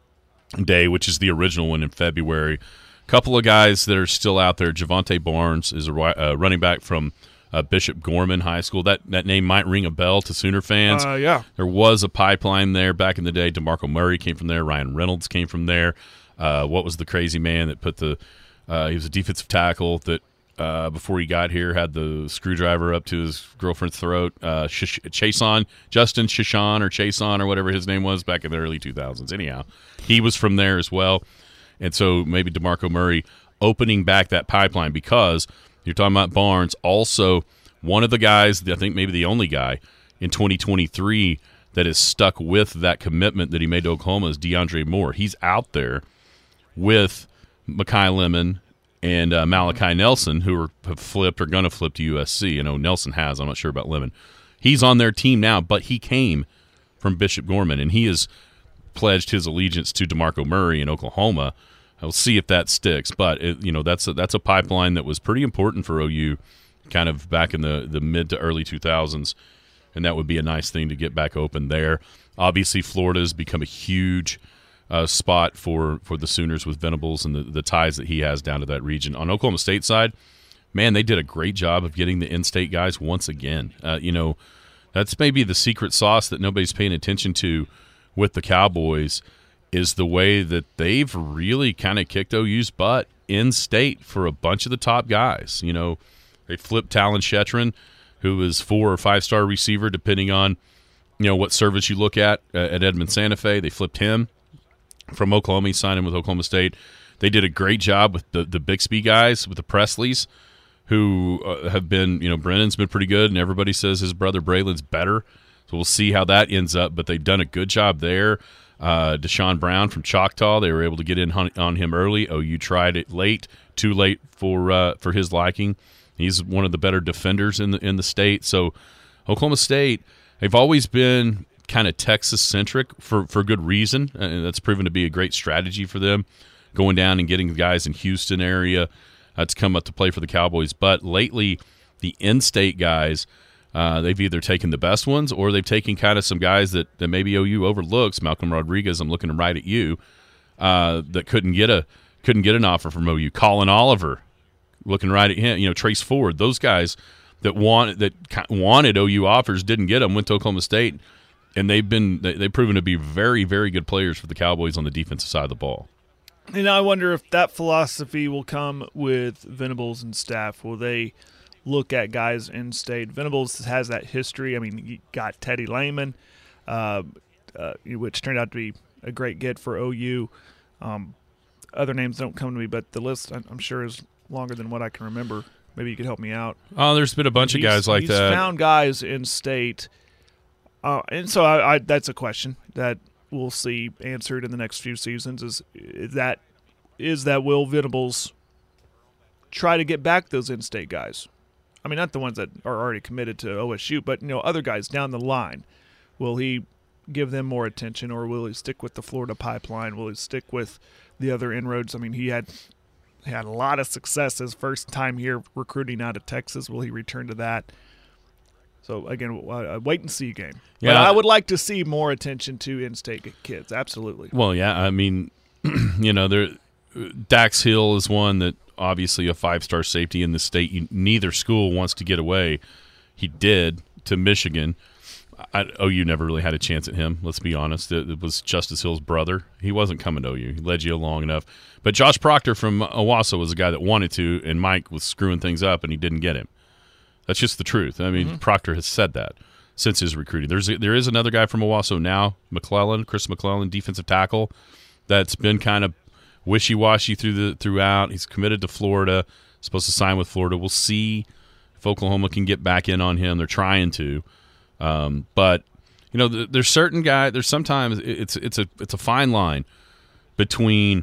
day, which is the original one in February, a couple of guys that are still out there. Javante Barnes is a uh, running back from uh, Bishop Gorman High School. That that name might ring a bell to Sooner fans. Uh, yeah. There was a pipeline there back in the day. DeMarco Murray came from there. Ryan Reynolds came from there. Uh, what was the crazy man that put the uh, – he was a defensive tackle that – Uh, before he got here, had the screwdriver up to his girlfriend's throat. Uh, Sh- Chason, Justin Shishon or Chason or whatever his name was back in the early two thousands. Anyhow, he was from there as well. And so maybe DeMarco Murray opening back that pipeline, because you're talking about Barnes. Also, one of the guys, I think maybe the only guy in twenty twenty-three that is stuck with that commitment that he made to Oklahoma is DeAndre Moore. He's out there with Mekhi Lemon and uh, Malachi Nelson, who are, have flipped or going to flip to U S C. You know, Nelson has. I'm not sure about Lemon. He's on their team now, but he came from Bishop Gorman, and he has pledged his allegiance to DeMarco Murray in Oklahoma. We'll see if that sticks. But, it, you know, that's a, that's a pipeline that was pretty important for O U kind of back in the, the mid to early two thousands, and that would be a nice thing to get back open there. Obviously, Florida has become a huge – Uh, spot for, for the Sooners with Venables and the, the ties that he has down to that region. On Oklahoma State side, man, they did a great job of getting the in-state guys once again. Uh, you know, that's maybe the secret sauce that nobody's paying attention to with the Cowboys, is the way that they've really kind of kicked O U's butt in-state for a bunch of the top guys. You know, they flipped Talon Shetron, who is four- or five-star receiver, depending on, you know, what service you look at uh, at Edmond Santa Fe. They flipped him from Oklahoma. He signed him with Oklahoma State. They did a great job with the, the Bixby guys, with the Presleys, who uh, have been, you know, Brennan's been pretty good, and everybody says his brother Braylon's better. So we'll see how that ends up, but they've done a good job there. Uh, Deshaun Brown from Choctaw, they were able to get in on, on him early. O U tried it late, too late for uh, for his liking. He's one of the better defenders in the in the state. So Oklahoma State, they've always been kind of Texas-centric for, for good reason, and that's proven to be a great strategy for them, going down and getting the guys in Houston area uh, to come up to play for the Cowboys. But lately, the in-state guys, uh, they've either taken the best ones, or they've taken kind of some guys that, that maybe O U overlooks. Malcolm Rodriguez, I'm looking right at you, uh, that couldn't get a couldn't get an offer from O U. Colin Oliver, looking right at him. You know, Trace Ford, those guys that want that wanted O U offers, didn't get them, went to Oklahoma State. And they've been they've proven to be very, very good players for the Cowboys on the defensive side of the ball. And I wonder if that philosophy will come with Venables and staff. Will they look at guys in state? Venables has that history. I mean, you got Teddy Lehman, uh, uh, which turned out to be a great get for O U. Um, other names don't come to me, but the list, I'm sure, is longer than what I can remember. Maybe you could help me out. Oh, there's been a bunch he's, of guys like he's that. He's found guys in state. Uh, and so I, I, that's a question that we'll see answered in the next few seasons is, is that is that Will Venables try to get back those in-state guys. I mean, not the ones that are already committed to O S U, but you know, other guys down the line. Will he give them more attention, or will he stick with the Florida pipeline? Will he stick with the other inroads? I mean, he had he had a lot of success his first time here recruiting out of Texas. Will he return to that? So again, a wait and see game. Yeah, but I would like to see more attention to in-state kids. Absolutely. Well, yeah, I mean, you know, there Dax Hill is one that obviously a five-star safety in the state. You, neither school wants to get away. He did to Michigan. I, O U never really had a chance at him, let's be honest. It, it was Justice Hill's brother. He wasn't coming to O U. He led you long enough. But Josh Proctor from Owasso was a guy that wanted to, and Mike was screwing things up, and he didn't get him. That's just the truth. I mean, mm-hmm. Proctor has said that since his recruiting. There's a, there is another guy from Owasso now, McClellan, Chris McClellan, defensive tackle, that's been kind of wishy-washy through the throughout. He's committed to Florida, supposed to sign with Florida. We'll see if Oklahoma can get back in on him. They're trying to. Um, but you know, there's certain guy. There's sometimes it's it's a it's a fine line between.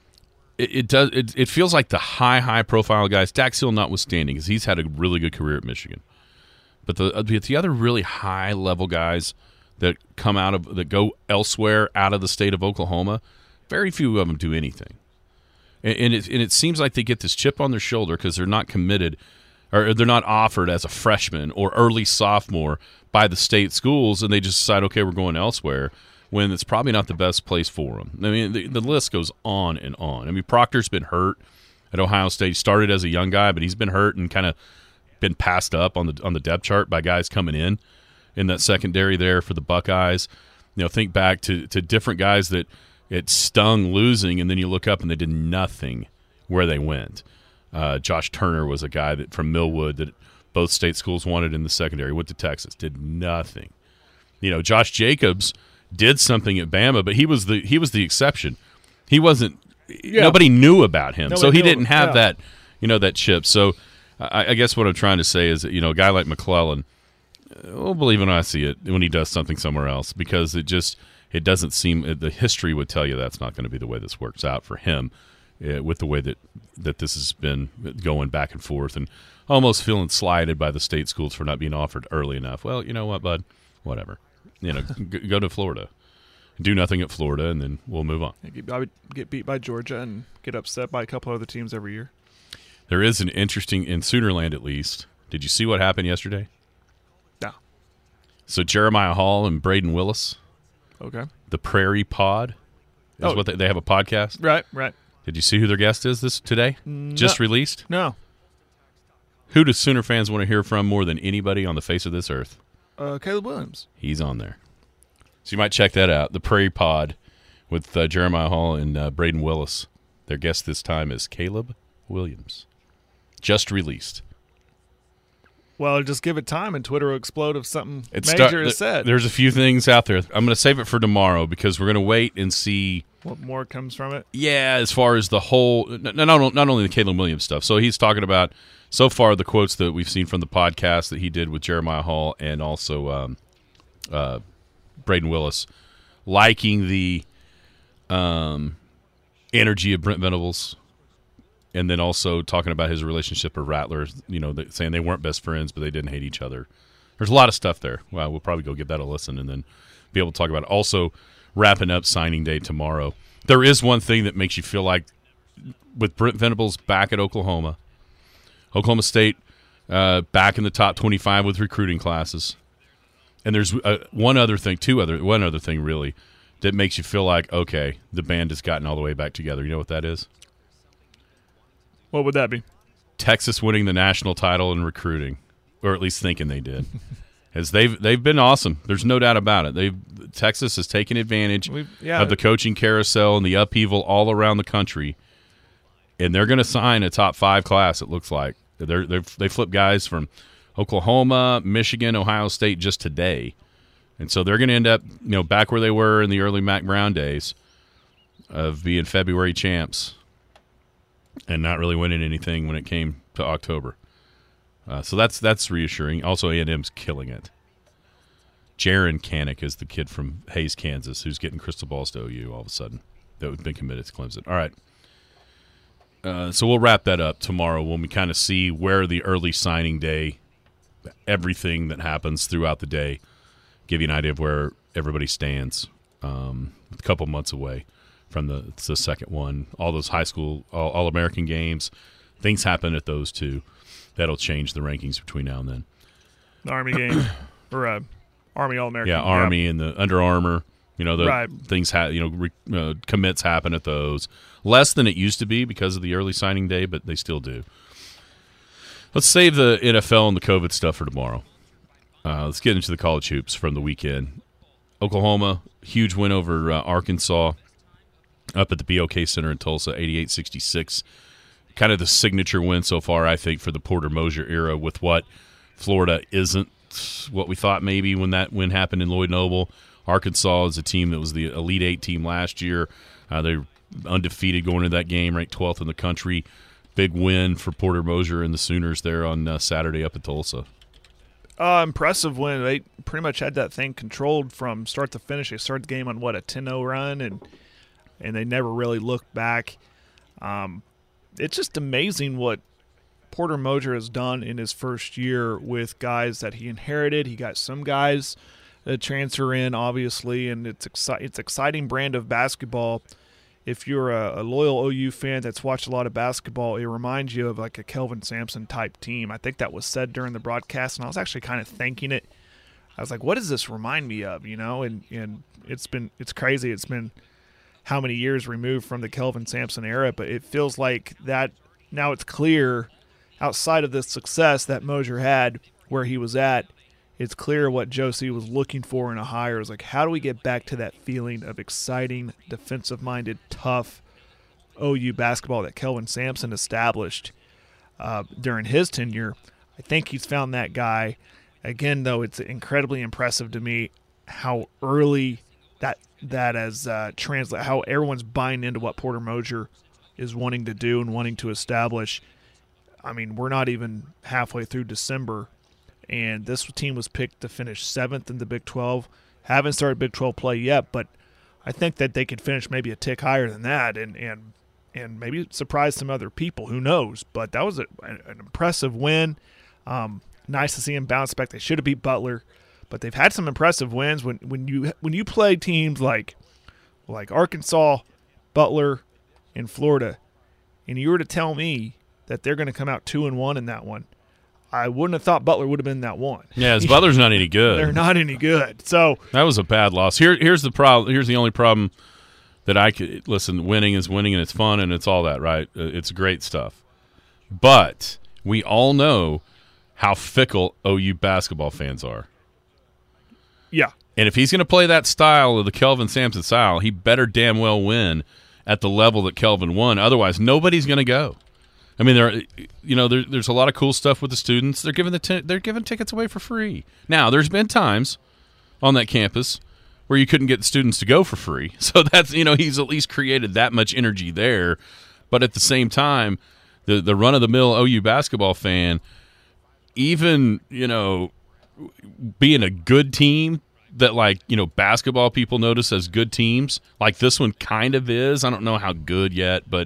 It, it does. It, it feels like the high high profile guys. Dax Hill notwithstanding, because he's had a really good career at Michigan. But the the other really high level guys that come out of that go elsewhere out of the state of Oklahoma, very few of them do anything. And, and it and it seems like they get this chip on their shoulder because they're not committed, or they're not offered as a freshman or early sophomore by the state schools, and they just decide, okay, we're going elsewhere, when it's probably not the best place for them. I mean, the, the list goes on and on. I mean, Proctor's been hurt at Ohio State. He started as a young guy, but he's been hurt and kind of been passed up on the on the depth chart by guys coming in in that secondary there for the Buckeyes. You know, think back to, to different guys that it stung losing, and then you look up and they did nothing where they went. Uh, Josh Turner was a guy that from Millwood that both state schools wanted in the secondary, went to Texas, did nothing. You know, Josh Jacobs did something at Bama, but he was the he was the exception. He wasn't yeah. Nobody knew about him, Nobody so he knew didn't him. have yeah. that, you know, that chip. So I, I guess what I'm trying to say is that, you know, a guy like McClellan, we'll believe it when I see it when he does something somewhere else, because it just it doesn't seem the history would tell you that's not going to be the way this works out for him, uh, with the way that that this has been going back and forth and almost feeling slighted by the state schools for not being offered early enough. Well, you know what, bud? Whatever. You know, g- go to Florida. Do nothing at Florida, and then we'll move on. I would get beat by Georgia and get upset by a couple other teams every year. There is an interesting, in Soonerland at least, did you see what happened yesterday? No. So Jeremiah Hall and Braden Willis. Okay. The Prairie Pod is oh. what they, they have a podcast. Right, right. Did you see who their guest is this today? No. Just released? No. Who do Sooner fans want to hear from more than anybody on the face of this earth? Uh, Caleb Williams. He's on there. So you might check that out. The Prairie Pod with uh, Jeremiah Hall and uh, Braden Willis. Their guest this time is Caleb Williams. Just released. Well, just give it time and Twitter will explode if something It's major start, is said. There's a few things out there. I'm going to save it for tomorrow because we're going to wait and see what more comes from it. Yeah, as far as the whole, not, not, not only the Caleb Williams stuff. So he's talking about, so far, the quotes that we've seen from the podcast that he did with Jeremiah Hall and also um, uh, Braden Willis, liking the um, energy of Brent Venables, and then also talking about his relationship with Rattler, you know, saying they weren't best friends, but they didn't hate each other. There's a lot of stuff there. Well, we'll probably go give that a listen and then be able to talk about it. Also, wrapping up signing day tomorrow. There is one thing that makes you feel like, with Brent Venables back at Oklahoma, Oklahoma State uh, back in the top twenty-five with recruiting classes, and there's uh, one other thing, two other, one other thing really, that makes you feel like, okay, the band has gotten all the way back together. You know what that is? What would that be? Texas winning the national title in recruiting, or at least thinking they did. As they've they've been awesome. There's no doubt about it. They've Texas has taken advantage yeah. of the coaching carousel and the upheaval all around the country, and they're going to sign a top five class. It looks like they're they they flip guys from Oklahoma, Michigan, Ohio State just today, and so they're going to end up you know back where they were in the early Mac Brown days of being February champs and not really winning anything when it came to October. Uh, so that's that's reassuring. Also, A and M's killing it. Jaron Kanik is the kid from Hayes, Kansas, who's getting crystal balls to O U all of a sudden. That would have been committed to Clemson. All right. Uh, so we'll wrap that up tomorrow when we kind of see where the early signing day, everything that happens throughout the day, give you an idea of where everybody stands. Um, a couple months away from the, it's the second one. All those high school, all, all American games, things happen at those two. That'll change the rankings between now and then. The Army game or uh, Army All-American. Yeah, Army yeah. and the Under Armour. You know, the right. things ha- you know, re- uh, commits happen at those. Less than it used to be because of the early signing day, but they still do. Let's save the N F L and the COVID stuff for tomorrow. Uh, let's get into the college hoops from the weekend. Oklahoma, huge win over uh, Arkansas up at the B O K Center in Tulsa, eighty-eight sixty-six. Kind of the signature win so far, I think, for the Porter Moser era with what Florida isn't what we thought maybe when that win happened in Lloyd Noble. Arkansas is a team that was the Elite Eight team last year. Uh, they were undefeated going into that game, ranked twelfth in the country. Big win for Porter Moser and the Sooners there on uh, Saturday up at Tulsa. Uh, impressive win. They pretty much had that thing controlled from start to finish. They started the game on, what, a ten oh run, and and they never really looked back. Um, it's just amazing what Porter Moser has done in his first year with guys that he inherited. He got some guys that transfer in, obviously, and it's exci- it's exciting brand of basketball. If you're a, a loyal O U fan that's watched a lot of basketball, it reminds you of like a Kelvin Sampson type team. I think that was said during the broadcast, and I was actually kind of thinking it. I was like, what does this remind me of, you know? And and it's been it's crazy. It's been how many years removed from the Kelvin Sampson era, but it feels like that now it's clear outside of the success that Moser had where he was at, it's clear what Josie was looking for in a hire. Is like, how do we get back to that feeling of exciting, defensive-minded, tough O U basketball that Kelvin Sampson established uh, during his tenure? I think he's found that guy. Again, though, it's incredibly impressive to me how early that that has uh, translated, how everyone's buying into what Porter Moser is wanting to do and wanting to establish. I mean, we're not even halfway through December, and this team was picked to finish seventh in the Big twelve. Haven't started Big twelve play yet, but I think that they could finish maybe a tick higher than that and and, and maybe surprise some other people. Who knows? But that was a, an impressive win. Um, nice to see them bounce back. They should have beat Butler, but they've had some impressive wins. When when you when you play teams like like Arkansas, Butler, and Florida, and you were to tell me that they're going to come out two and one in that one, I wouldn't have thought Butler would have been that one. Yeah, his Butler's not any good. They're not any good. So that was a bad loss. Here, here's the problem. Here's the only problem that I could listen. Winning is winning, and it's fun, and it's all that, right? It's great stuff. But we all know how fickle O U basketball fans are. Yeah, and if he's going to play that style of the Kelvin Sampson style, he better damn well win at the level that Kelvin won. Otherwise, nobody's going to go. I mean, there, you know, there, there's a lot of cool stuff with the students. They're giving the t- they're giving tickets away for free. Now, there's been times on that campus where you couldn't get the students to go for free. So that's, you know, he's at least created that much energy there. But at the same time, the the run of the mill O U basketball fan, even, you know, being a good team that, like, you know, basketball people notice as good teams, like this one kind of is. I don't know how good yet, but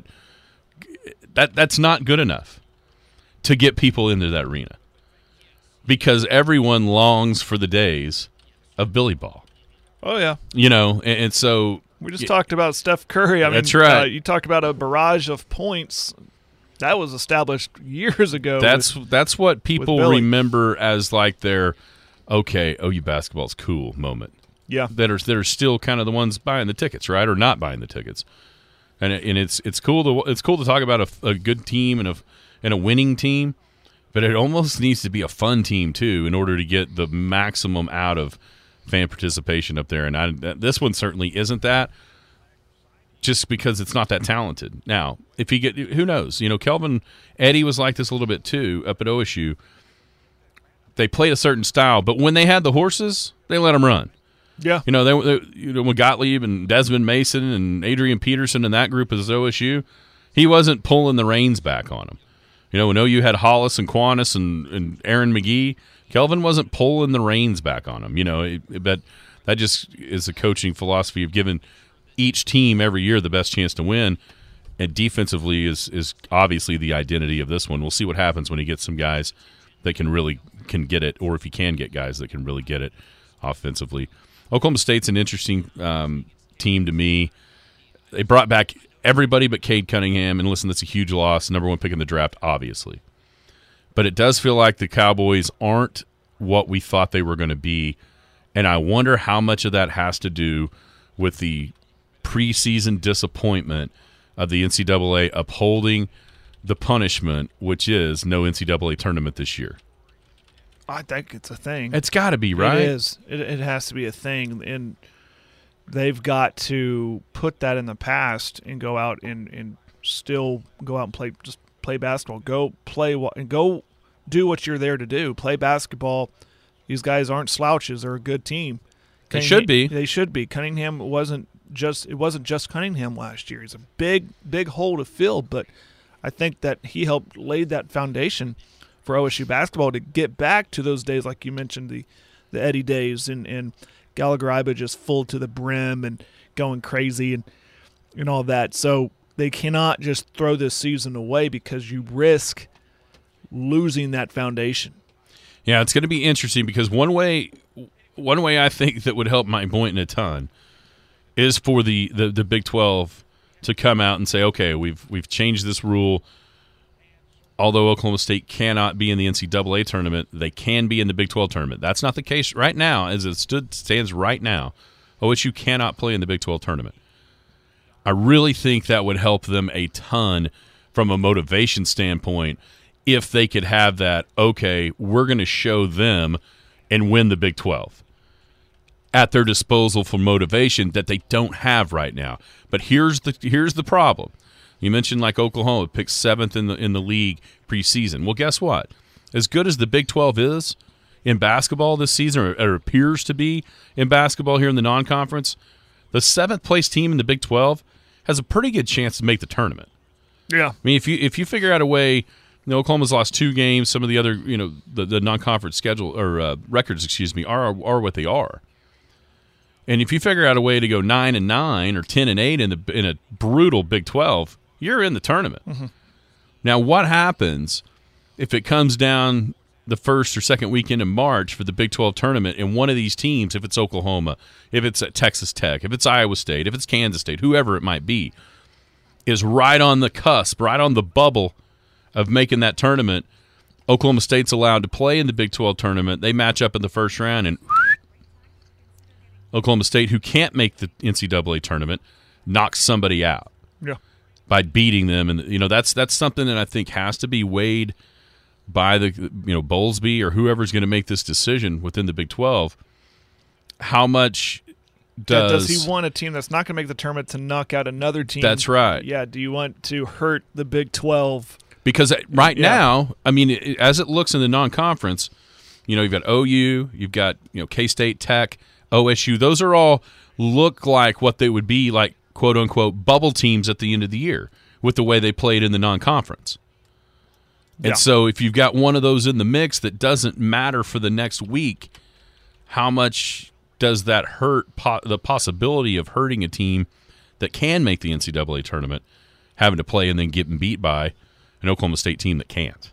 That that's not good enough to get people into that arena because everyone longs for the days of Billy Ball. Oh, yeah. You know, and, and so we just yeah, talked about Steph Curry. I that's mean, right. Uh, you talked about a barrage of points that was established years ago. That's with, that's what people remember as like their okay, O U basketball's cool moment. Yeah, that are that are still kind of the ones buying the tickets, right, or not buying the tickets. And it, and it's it's cool to it's cool to talk about a, a good team and a and a winning team, but it almost needs to be a fun team too in order to get the maximum out of fan participation up there. And I, this one certainly isn't that, just because it's not that talented. Now, if he get who knows, you know, Kelvin Eddie was like this a little bit too up at O S U. They played a certain style, but when they had the horses, they let them run. Yeah, you know they, they you know with Gottlieb and Desmond Mason and Adrian Peterson and that group as O S U, he wasn't pulling the reins back on them. You know, when O U had Hollis and Quantis and, and Aaron McGee, Kelvin wasn't pulling the reins back on him. You know, it, but that just is a coaching philosophy of giving each team every year the best chance to win. And defensively is is obviously the identity of this one. We'll see what happens when he gets some guys that can really can get it, or if he can get guys that can really get it offensively. Oklahoma State's an interesting um, team to me. They brought back everybody but Cade Cunningham, and listen, that's a huge loss. Number one pick in the draft, obviously. But it does feel like the Cowboys aren't what we thought they were going to be, and I wonder how much of that has to do with the preseason disappointment of the N C double A upholding the punishment, which is no N C double A tournament this year. I think it's a thing. It's got to be, right? It is. It, it has to be a thing, and they've got to put that in the past and go out and, and still go out and play just play basketball. Go play and go do what you're there to do. Play basketball. These guys aren't slouches. They're a good team. They should be. They should be. Cunningham wasn't just it wasn't just Cunningham last year. He's a big big hole to fill, but I think that he helped lay that foundation for O S U basketball to get back to those days, like you mentioned, the the Eddie days, and and Gallagher just full to the brim and going crazy and and all that. So they cannot just throw this season away because you risk losing that foundation. Yeah, it's going to be interesting because one way one way I think that would help Mike Boynton a ton is for the, the, the Big twelve to come out and say, okay, we've we've changed this rule. Although Oklahoma State cannot be in the N C double A tournament, they can be in the Big twelve tournament. That's not the case right now, as it stood stands right now. O S U cannot play in the Big twelve tournament. I really think that would help them a ton from a motivation standpoint if they could have that, okay, we're going to show them and win the Big twelve at their disposal for motivation that they don't have right now. But here's the here's the problem. You mentioned like Oklahoma picked seventh in the in the league preseason. Well, guess what? As good as the Big twelve is in basketball this season, or, or appears to be in basketball here in the non-conference, the seventh place team in the Big twelve has a pretty good chance to make the tournament. Yeah, I mean, if you if you figure out a way, you know, Oklahoma's lost two games. Some of the other, you know, the, the non-conference schedule or uh, records, excuse me, are are what they are. And if you figure out a way to go nine and nine or ten and eight in the in a brutal Big twelve, you're in the tournament. Mm-hmm. Now, what happens if it comes down the first or second weekend in March for the Big twelve tournament, and one of these teams, if it's Oklahoma, if it's at Texas Tech, if it's Iowa State, if it's Kansas State, whoever it might be, is right on the cusp, right on the bubble of making that tournament, Oklahoma State's allowed to play in the Big twelve tournament. They match up in the first round, and Oklahoma State, who can't make the N C double A tournament, knocks somebody out. Yeah. By beating them, and you know that's that's something that I think has to be weighed by the you know Bowlesby or whoever's going to make this decision within the Big twelve. How much does yeah, does he want a team that's not going to make the tournament to knock out another team? That's right. Yeah. Do you want to hurt the Big twelve? Because right yeah. now, I mean, it, as it looks in the non-conference, you know, you've got O U, you've got you know K-State, Tech, O S U. Those are all look like what they would be like, quote-unquote, bubble teams at the end of the year with the way they played in the non-conference. And yeah. so if you've got one of those in the mix that doesn't matter for the next week, how much does that hurt po- the possibility of hurting a team that can make the N C double A tournament, having to play and then getting beat by an Oklahoma State team that can't?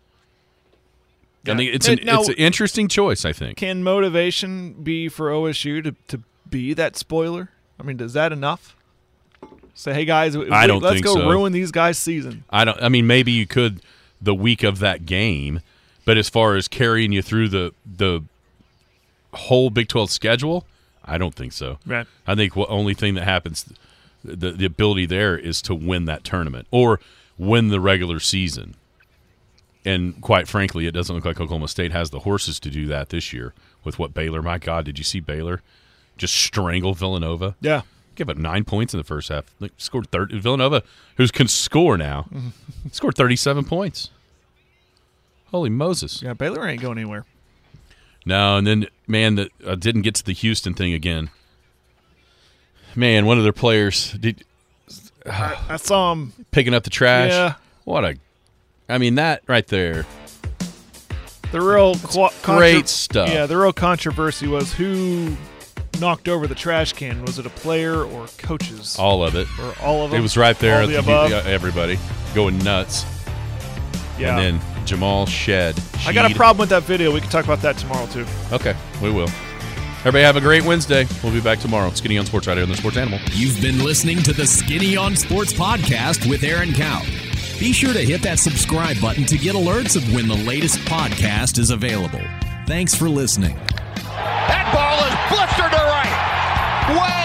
Yeah. I think it's an, now, it's an interesting choice, I think. Can motivation be for O S U to, to be that spoiler? I mean, is that enough? Say, hey guys, we, I don't let's think go so. ruin these guys' season. I don't. I mean, maybe you could the week of that game, but as far as carrying you through the the whole Big twelve schedule, I don't think so. Right. I think the only thing that happens, the the ability there is to win that tournament or win the regular season. And quite frankly, it doesn't look like Oklahoma State has the horses to do that this year with what Baylor. My God, did you see Baylor just strangle Villanova? Yeah. Give up nine points in the first half. They scored thirty. Villanova, who can score now, scored thirty-seven points. Holy Moses! Yeah, Baylor ain't going anywhere. No, and then man, that uh, didn't get to the Houston thing again. Man, one of their players did. Uh, I saw him picking up the trash. Yeah. What a! I mean, that right there. The real qu- Great stuff. Yeah, the real controversy was who knocked over the trash can. Was it a player or coaches? All of it. Or all of them? It was right there. All the at above? the, everybody going nuts. Yeah. And then Jamal Shed. I got a Sheed. problem with that video. We can talk about that tomorrow, too. Okay, we will. Everybody have a great Wednesday. We'll be back tomorrow. Skinny on Sports right here on the Sports Animal. You've been listening to the Skinny on Sports podcast with Aaron Cow. Be sure to hit that subscribe button to get alerts of when the latest podcast is available. Thanks for listening. That ball is blistered to right. Way